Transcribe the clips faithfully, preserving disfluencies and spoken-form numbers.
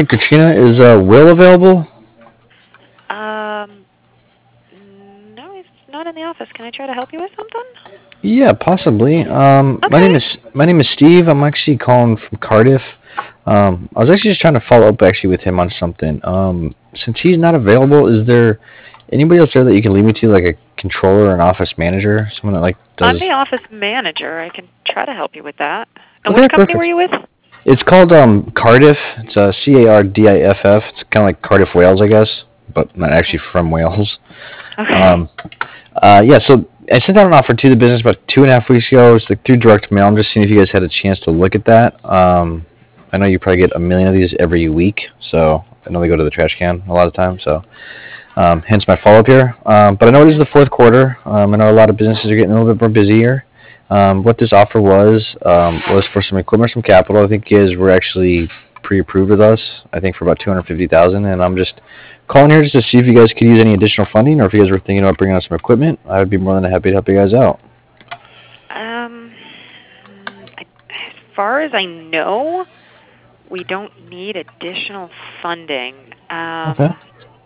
Hi, Katrina. Is uh, Will available? Um, no, he's not in the office. Can I try to help you with something? Yeah, possibly. Um, my name Okay. is my name is Steve. I'm actually calling from Cardiff. Um, I was actually just trying to follow up actually with him on something. Um, since he's not available, is there anybody else there that you can lead me to, like a controller or an office manager, someone that like I'm does? the office manager. I can try to help you with that. And which Okay, company were perfect. you with? It's called um Cardiff. It's uh, C A R D I F F. It's kind of like Cardiff, Wales, I guess, but not actually Okay. from Wales. Okay. Um, Uh, yeah, so I sent out an offer to the business about two and a half weeks ago. It's like through direct mail. I'm just seeing if you guys had a chance to look at that. Um, I know you probably get a million of these every week, so I know they go to the trash can a lot of times. So um, hence my follow up here. Um, but I know it is Mhm. the fourth quarter. Um, I know a lot of businesses are getting a little bit more busier. Um, what this offer was um, was for some equipment, some capital. I think is we're actually pre-approved with us. I think for about two hundred fifty thousand, and I'm just calling here just to see if you guys could use any additional funding, or if you guys were thinking about bringing on some equipment. I would be more than happy to help you guys out. Um, mm, I, as far as I know, we don't need additional funding. Okay. Um,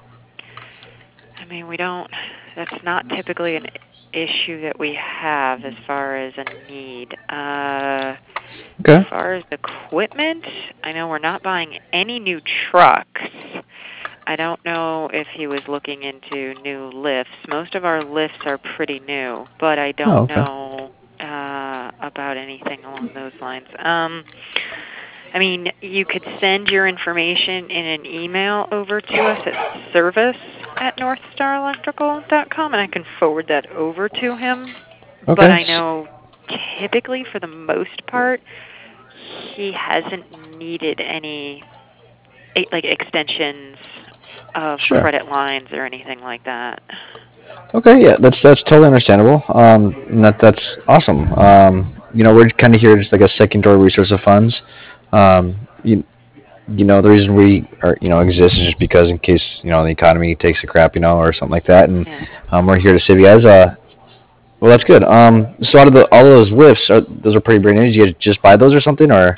I mean, we don't, that's not typically an issue that we have as far as a need. Uh, as Okay. far as equipment, I know we're not buying any new trucks. I don't know if he was looking into new lifts. Most of our lifts are pretty new, but I Oh, don't okay. know uh, about anything along those lines. Um, I mean, you could send your information in an email over to us at service at northstar electrical dot com, and I can forward that over to him. But Okay. I know typically, for the most part, he hasn't needed any eh, like extensions of Sure. credit lines or anything like that. Okay, yeah, that's that's totally understandable. Um, and that that's awesome. Um, you know, we're kind of here just like a secondary resource of funds. Um, you, you know, the reason we are you know exist is just because in case you know the economy takes a crap, you know, or something like that, and Yeah. um, we're here to save you guys. Uh, well, that's good. Um, so out of the all of those lifts, are, those are pretty brand new. Did you just buy those or something, or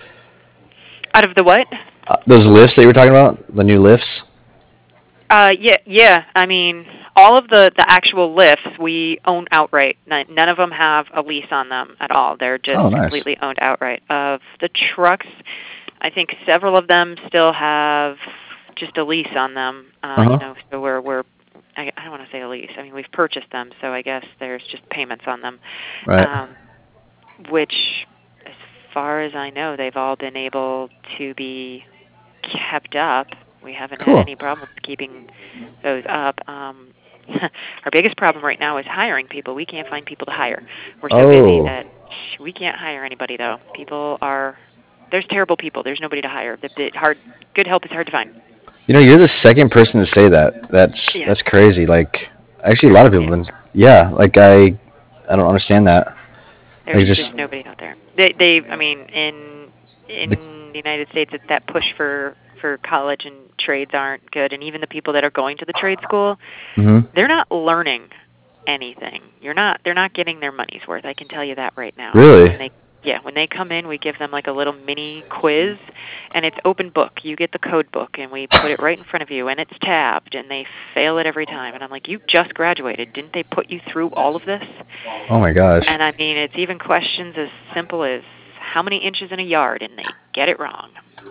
Out of the what? uh, those lifts that you were talking about, the new lifts? Uh, yeah, yeah. I mean, all of the the actual lifts we own outright. None none of them have a lease on them at all. They're just Oh, nice. completely owned outright. Of the trucks, I think several of them still have just a lease on them. Uh Uh, you huh. know, so we're we're I, I don't want to say a lease. I mean, we've purchased them, so I guess there's just payments on them. Right. Um, which, as far as I know, they've all been able to be kept up. We haven't had Cool. any problems keeping those up. Um, our biggest problem right now is hiring people. We can't find people to hire. We're so busy Oh. that we can't hire anybody, though. People are there's terrible people. There's nobody to hire. The, the hard good help is hard to find. You know, you're the second person to say that. That's Yeah, that's crazy. Like, actually, a lot of people yeah. have been. Yeah, like I, I don't understand that. There's Like, just just nobody out there. They they I mean in the. in the United States that that push for for college and trades aren't good, and even the people that are going to the trade school, Hmm. they're not learning anything. You're not they're not getting their money's worth. I can tell you that right now. Really? When they yeah, when they come in, we give them like a little mini quiz, and it's open book. You get the code book and we put it right in front of you, and it's tabbed, and they fail it every time. And I'm like, "You just graduated. Didn't they put you through all of this?" Oh my gosh. And I mean, it's even questions as simple as how many inches in a yard, and they get it wrong.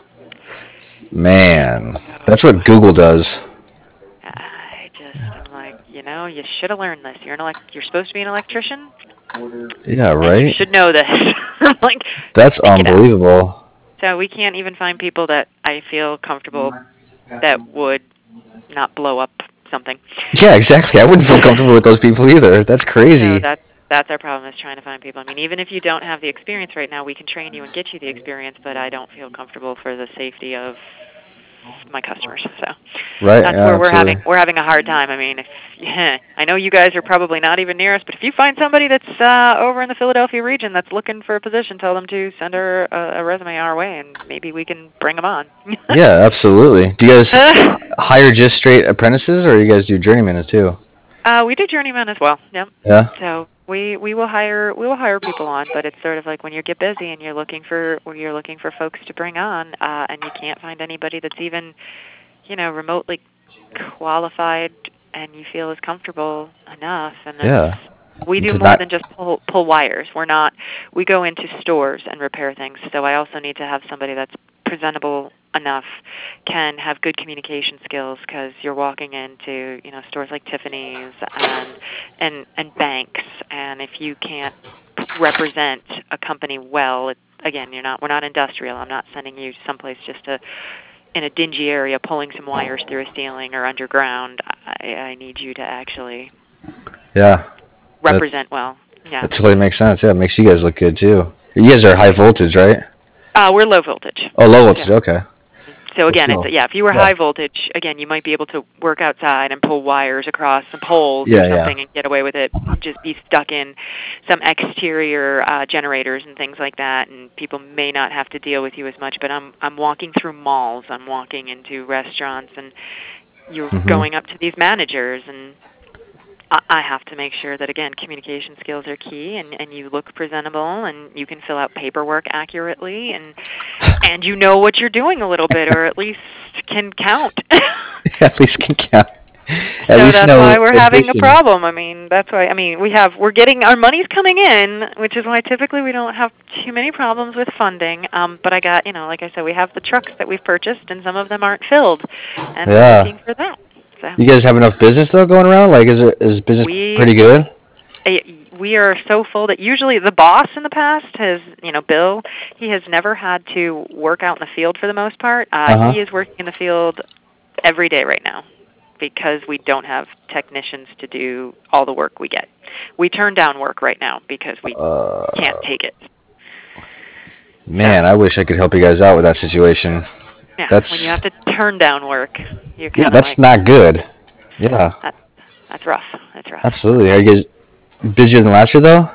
Man, that's So what Google does. I just am like, you know, you should have learned this. You're an elect- you're supposed to be an electrician, Yeah, and you right. should know this. I'm like, That's think it out. unbelievable. So we can't even find people that I feel comfortable that would not blow up something. Yeah, exactly. I wouldn't feel comfortable with those people either. That's So crazy. that's that's our problem, is trying to find people. I mean, even if you don't have the experience right now, we can train you and get you the experience, but I don't feel comfortable for the safety of my customers. So Right? that's Yeah, where we're having absolutely. we're having a hard time. I mean, if I know you guys are probably not even near us, but if you find somebody that's uh, over in the Philadelphia region that's looking for a position, tell them to send her a, a resume our way, and maybe we can bring them on. Yeah, absolutely. Do you guys hire just straight apprentices, or you guys do journeymen too? uh, we do journeyman as well. Yep. Yeah. So we we will hire we will hire people on, but it's sort of like when you get busy and you're looking for when you're looking for folks to bring on, uh, and you can't find anybody that's even, you know, remotely qualified, and you feel is comfortable enough. And Yeah. it's, we do To more not. than just pull pull wires. We're not. We go into stores and repair things. So I also need to have somebody that's presentable enough, can have good communication skills, because you're walking into, you know, stores like Tiffany's and and and banks, and if you can't represent a company well, it, again, you're not. We're not industrial. I'm not sending you someplace just to in a dingy area pulling some wires through a ceiling or underground. I, I need you to actually Yeah. That represent well. Yeah. that totally makes sense. Yeah, it makes you guys look good too. You guys are high voltage, right? Uh, we're low voltage. Oh, low voltage. Yeah. Okay. So Well, again, it's still. yeah. If you were Yeah. high voltage, again, you might be able to work outside and pull wires across some poles or Yeah. Yeah. something and get away with it. Just be stuck in some exterior uh, generators and things like that, and people may not have to deal with you as much. But I'm I'm walking through malls. I'm walking into restaurants, and you're Mhm. going up to these managers, and I I have to make sure that, again, communication skills are key, and, and you look presentable, and you can fill out paperwork accurately, and and you know what you're doing a little bit, or at least can count. At least can count. At So least that's know why we're having a addition. problem. I mean, that's why. I mean, we have we're getting our money's coming in, which is why typically we don't have too many problems with funding. Um, but I got, you know, like I said, we have the trucks that we've purchased, and some of them aren't filled, and we're Yeah. looking for that. So You guys have enough business though going around? Like, is it is business we pretty good? eh, we are so full that usually the boss in the past has, you know, Bill, he has never had to work out in the field for the most part. Uh, Uh he huh. is working in the field every day right now because we don't have technicians to do all the work we get. We turn down work right now because we can't Uh, take it. So, man, I wish I could help you guys out with that situation. yeah, when you That's have to turn down work, you're yeah, kind of that's like, not good. Yeah, that's, that's rough. That's rough. absolutely. Are you guys busier than last year though?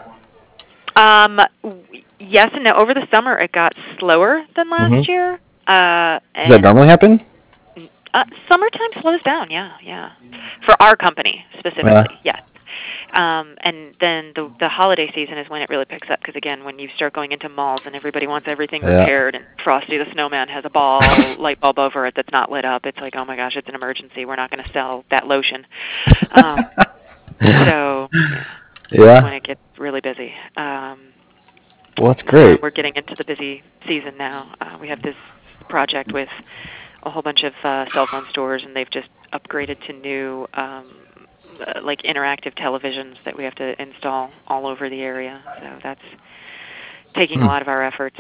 Um, w- yes and no. Over the summer, it got slower than Mm-hmm. last year. Uh, Does that and normally happen? uh, summertime slows down, yeah, yeah. For our company Yeah. specifically, yes. Um, and then the the holiday season is when it really picks up, because again, when you start going into malls and everybody wants everything Yeah. repaired, and Frosty the Snowman has a ball light bulb over it that's not lit up, it's like, oh my gosh, it's an emergency. We're not going to sell that lotion. Um, so yeah, that's Yeah. when it gets really busy. Um, Well, that's uh, great. we're getting into the busy season now. Uh, we have this project with a whole bunch of uh, cell phone stores, and they've just upgraded to new um, uh, like interactive televisions that we have to install all over the area. So that's taking a Hmm. lot of our efforts.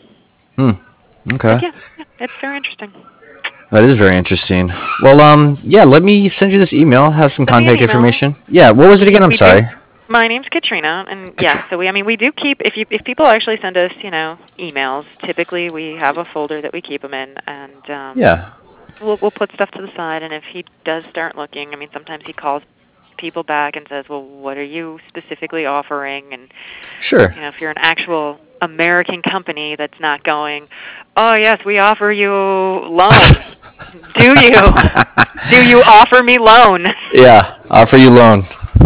Hmm. Okay. But yeah, yeah, it's very interesting. That is very interesting. Well, um, yeah. Let me send you this email. Have some Send me an contact email. information. Yeah. What was it again? I'm We do. sorry. My name's Katrina, and yes, Katr- so we. I mean, we do keep. If you if people actually send us, you know, emails, typically we have a folder that we keep them in, and um, Yeah. we'll we'll put stuff to the side. And if he does start looking, I mean, sometimes he calls people back and says, "Well, what are you specifically offering?" And Sure. you know, if you're an actual American company that's not going, "Oh yes, we offer you loan." Do you? Do you offer me loan? Yeah. Offer you loan.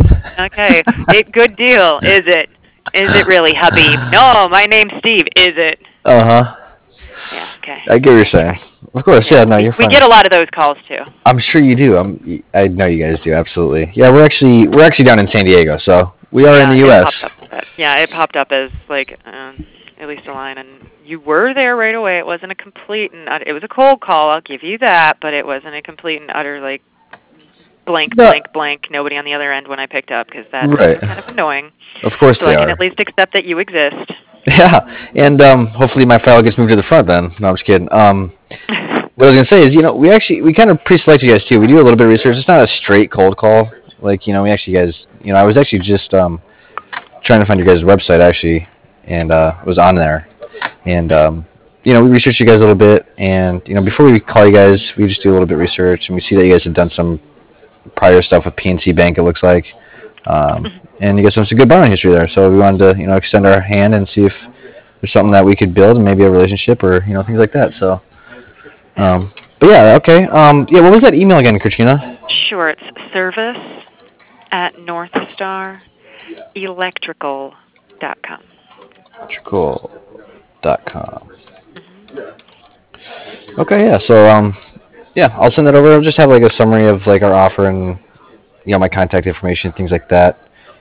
Okay, it, good deal. Is it? Is it really, Habib? No, my name's Steve. Is it? Uh huh. Yeah. Okay. I get what you're saying. Anyway, Of course, yeah, yeah. No, we you're we fine. get a lot of those calls too. I'm sure you do. I'm. I know you guys do. Absolutely. Yeah. We're actually we're actually down in San Diego, so we are in Yeah, the it popped U S. up. As, yeah, it popped up as like um, at least a line, and you were there right away. It wasn't a complete and utter, it was a cold call. I'll give you that, but it wasn't a complete and utter like blank, No. blank, blank. Nobody on the other end when I picked up, because that's, you Right. know, kind of annoying. Of course So they I can at are. least accept that you exist. Yeah. And um, hopefully my file gets moved to the front then. No, I'm just kidding. Um, what I was gonna say is, you know, we actually we kind of pre-select you guys too. We do a little bit of research. It's not a straight cold call. Like, you know, we actually guys, you know, I was actually just um, trying to find your guys' website actually, and uh, it was on there. And um, you know, we researched you guys a little bit, and you know, before we call you guys, we just do a little bit of research, and we see that you guys have done some prior stuff with P N C Bank. It looks like, um, and you guys have some good borrowing history there. So we wanted to, you know, extend our hand and see if there's something that we could build, and maybe a relationship, or you know, things like that. So, Yeah. um, but yeah, okay. Um, yeah, what was that email again, Katrina? Sure, it's service at Northstar electrical dot com. electrical dot com. Okay, yeah. So, um, yeah, I'll send that over. I'll just have like a summary of like our offer and you know my contact information, things like that.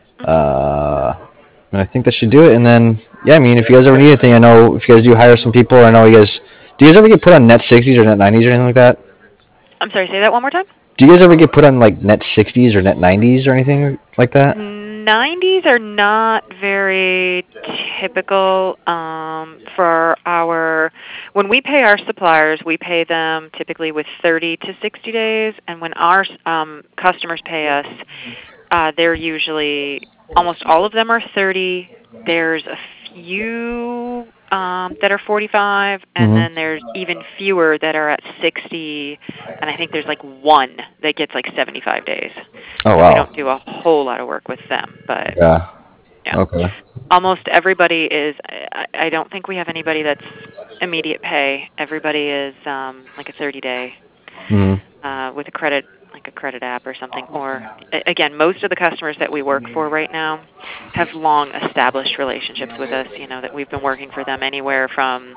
Uh, and I think that should do it. And then, yeah, I mean, if you guys ever need anything, I know if you guys do hire some people, I know you guys. Do you guys ever get put on net sixties or net nineties or anything like that? I'm sorry, say that one more time? Do you guys ever get put on like net sixties or net nineties or anything like that? nineties are not very typical um, for our, when we pay our suppliers, we pay them typically with thirty to sixty days, and when our um, customers pay us, uh, they're usually, almost all of them are thirty. There's a few um, that are forty-five, and Mhm. then there's even fewer that are at sixty, and I think there's like one that gets like seventy-five days. Oh, So wow. we don't do a whole lot of work with them, but Yeah. yeah. Okay. Almost everybody is, I, I don't think we have anybody that's immediate pay. Everybody is um, like a thirty-day hmm uh, with a credit, like a credit app or something. Or, a- again, most of the customers that we work for right now have long established relationships with us, you know, that we've been working for them anywhere from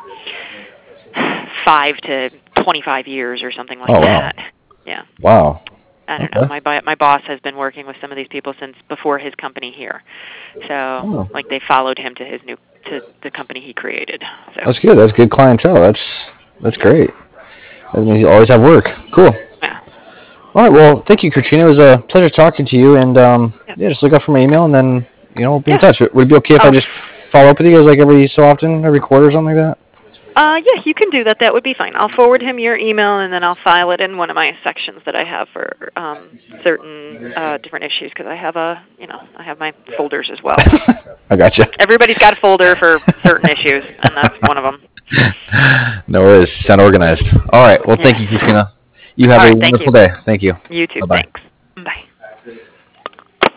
five to twenty-five years or something like Oh, wow. that. Yeah. Wow. I don't Okay. know. My bo- my boss has been working with some of these people since before his company here, so Oh. like they followed him to his new to the company he created. So That's good. That's good clientele. That's that's great. That means you always have work. Cool. yeah, All right. Well, thank you, Katrina. It was a pleasure talking to you. And um, Yeah. yeah, just look out for my email, and then you know we'll be in Yeah. touch. Would it be okay if I Oh. just follow up with you guys like every so often, every quarter or something like that? uh, yeah, you can do that. That would be fine. I'll forward him your email, and then I'll file it in one of my sections that I have for um, certain uh, different issues because I have a you know I have my folders as well. I gotcha. Everybody's got a folder for certain issues, and that's one of them. No worries. Sound organized. All right. Well, thank you, Katrina. You have All a right, thank wonderful you. day. Thank you. You too. Bye-bye. Thanks. Bye.